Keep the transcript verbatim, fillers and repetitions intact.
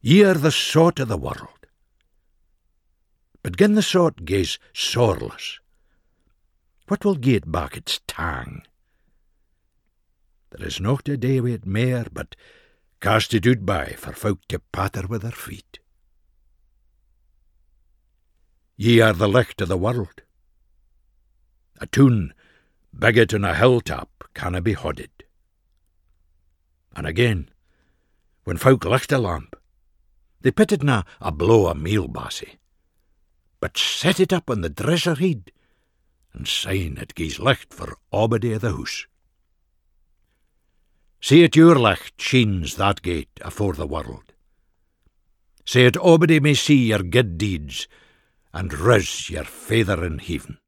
Ye are the salt of the world. But gin the salt gaes soreless, what will gie it back its tang? There is not a day wi' it mair, but cast it out by for folk to patter with their feet. Ye are the licht of the world. A toon, bigot on a hilltop, canna be hodded. And again, when folk licht a lamp, they put it na a blow a meal bassie, but set it up on the dresser head, and syne it gies licht for a'body o' the hoose. See it your licht sheens that gate afore the world. Say it a'body may see your good deeds, and ris your Father in heaven.